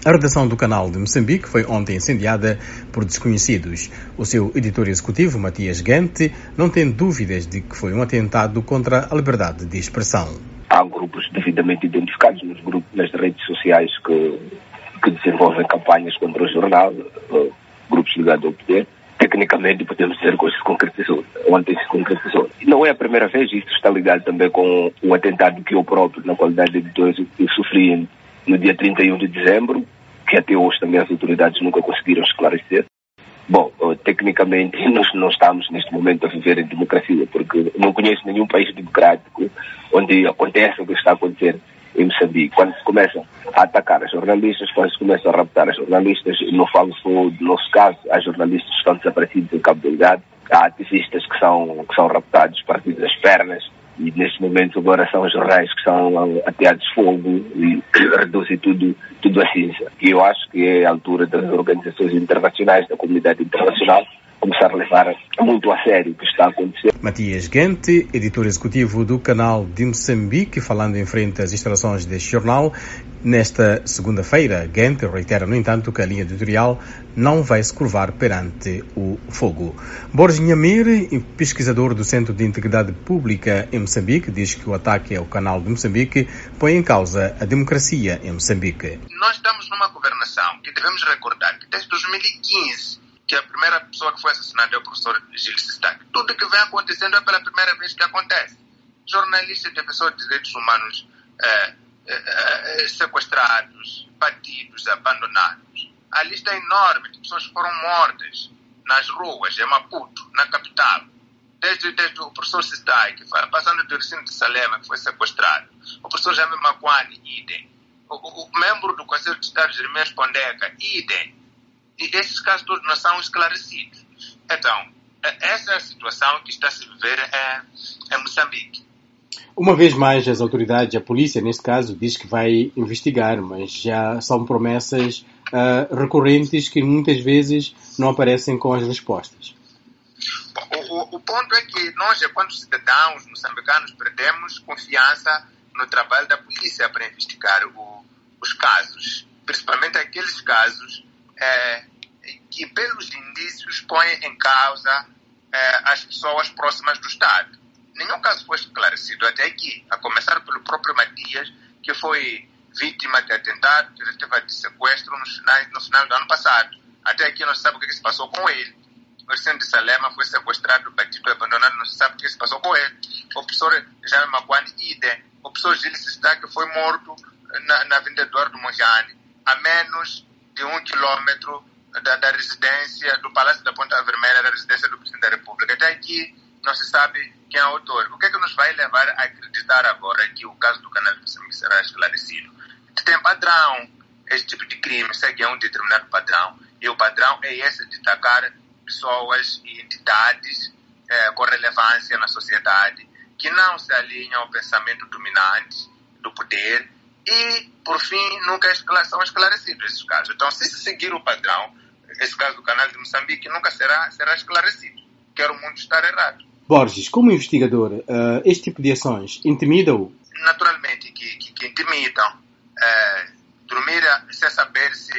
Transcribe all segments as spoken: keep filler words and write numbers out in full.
A redação do Canal de Moçambique foi ontem incendiada por desconhecidos. O seu editor executivo, Matias Gente, não tem dúvidas de que foi um atentado contra a liberdade de expressão. Há grupos devidamente identificados nos grupos, nas redes sociais que, que desenvolvem campanhas contra o jornal, grupos ligados ao poder. Tecnicamente podemos dizer que hoje se concretizou, ontem se concretizou. E não é a primeira vez, isto está ligado também com o atentado que eu próprio, na qualidade de editor executivo, sofri no dia trinta e um de dezembro, que até hoje também as autoridades nunca conseguiram esclarecer. Bom, tecnicamente nós não estamos neste momento a viver em democracia, porque não conheço nenhum país democrático onde acontece o que está a acontecer em Moçambique. Quando se começam a atacar as jornalistas, quando se começam a raptar as jornalistas, não falo só do nosso caso, há jornalistas que estão desaparecidos em Cabo Delgado, há ativistas que são, que são raptados, partidos das pernas, e neste momento agora são os jornais que são ateados fogo e reduzem tudo, tudo a cinza. E eu acho que é a altura das organizações internacionais, da comunidade internacional, começar a levar muito a sério o que está a acontecer. Matias Gente, editor executivo do Canal de Moçambique, falando em frente às instalações deste jornal. Nesta segunda-feira, Gente reitera, no entanto, que a linha editorial não vai se curvar perante o fogo. Borges Nhamir, pesquisador do Centro de Integridade Pública em Moçambique, diz que o ataque ao Canal de Moçambique põe em causa a democracia em Moçambique. Nós estamos numa governação que devemos recordar que desde dois mil e quinze, que a primeira pessoa que foi assassinada é o professor Gil Sistak. Tudo que vem acontecendo é pela primeira vez que acontece. Jornalistas e defensores de direitos humanos eh, eh, sequestrados, batidos, abandonados. A lista é enorme de pessoas que foram mortas nas ruas, em Maputo, na capital. Desde, desde o professor Sistak, passando do recinto de Salema, que foi sequestrado. O professor Jaime Makwani, idem. O, o, o membro do Conselho de Estado, Jeremias Pondeca, idem. E esses casos todos não são esclarecidos. Então, essa é a situação que está a se viver em, em Moçambique. Uma vez mais, as autoridades, a polícia, neste caso, diz que vai investigar, mas já são promessas uh, recorrentes que muitas vezes não aparecem com as respostas. O, o, o ponto é que nós, enquanto cidadãos moçambicanos, perdemos confiança no trabalho da polícia para investigar o, os casos, principalmente aqueles casos É, que pelos indícios põe em causa é, as pessoas próximas do Estado. Nenhum caso foi esclarecido até aqui, a começar pelo próprio Matias, que foi vítima de atentado, tentativa de sequestro no final, no final do ano passado. Até aqui não se sabe o que, que se passou com ele. O Vicente de Salema foi sequestrado, batido, abandonado, não se sabe o que se passou com ele. O professor Jaime Makwani, idem. O professor Gil Sistak foi morto na, na Avenida Eduardo Monjane, a menos de um quilômetro da, da residência do Palácio da Ponta Vermelha, da residência do Presidente da República. Até aqui não se sabe quem é o autor. O que é que nos vai levar a acreditar agora que o caso do Canal de Moçambique será esclarecido? Tem padrão, esse tipo de crime segue um determinado padrão, e o padrão é esse de atacar pessoas e entidades eh, com relevância na sociedade, que não se alinham ao pensamento dominante do poder. E, por fim, nunca são esclarecidos esses casos. Então, se se seguir o padrão, esse caso do Canal de Moçambique nunca será, será esclarecido. Quero muito estar errado. Borges, como investigador, uh, este tipo de ações intimida-o? Naturalmente que, que, que intimidam. Uh, dormir sem saber se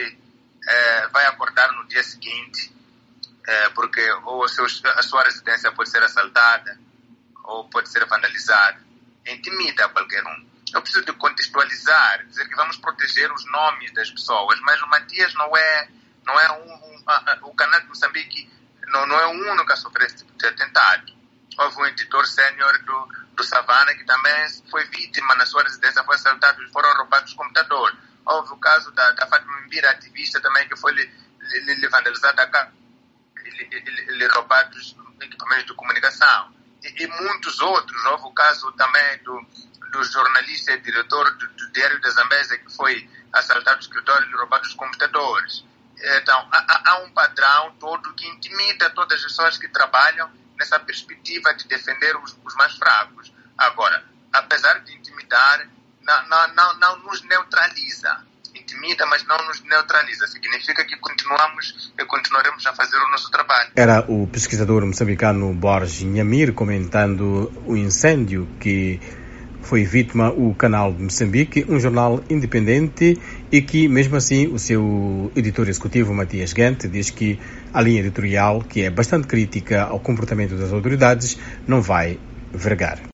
uh, vai acordar no dia seguinte, uh, porque ou seu, a sua residência pode ser assaltada ou pode ser vandalizada. Intimida qualquer um. Eu preciso de contextualizar, dizer que vamos proteger os nomes das pessoas, mas o Matias não é, não é um, um a, a, o Canal de Moçambique não, não é o único a sofrer esse tipo de atentado. Houve um editor sênior do, do Savana que também foi vítima na sua residência, foi assaltado e foram roubados os computadores. Houve o caso da, da Fátima Mbira, ativista também, que foi lhe, lhe, lhe vandalizada a casa, lhe, lhe, lhe roubados equipamentos de comunicação. E, e muitos outros. Houve o caso também do do jornalista e diretor do, do Diário da Zambésia, que foi assaltado o escritório e roubado os computadores. Então, há, há um padrão todo que intimida todas as pessoas que trabalham nessa perspectiva de defender os, os mais fracos. Agora, apesar de intimidar, não, não, não, não nos neutraliza. Intimida, mas não nos neutraliza. Significa que continuamos e continuaremos a fazer o nosso trabalho. Era o pesquisador moçambicano Borges Nhamir comentando o incêndio que foi vítima o Canal de Moçambique, um jornal independente e que, mesmo assim, o seu editor executivo, Matias Gente, diz que a linha editorial, que é bastante crítica ao comportamento das autoridades, não vai vergar.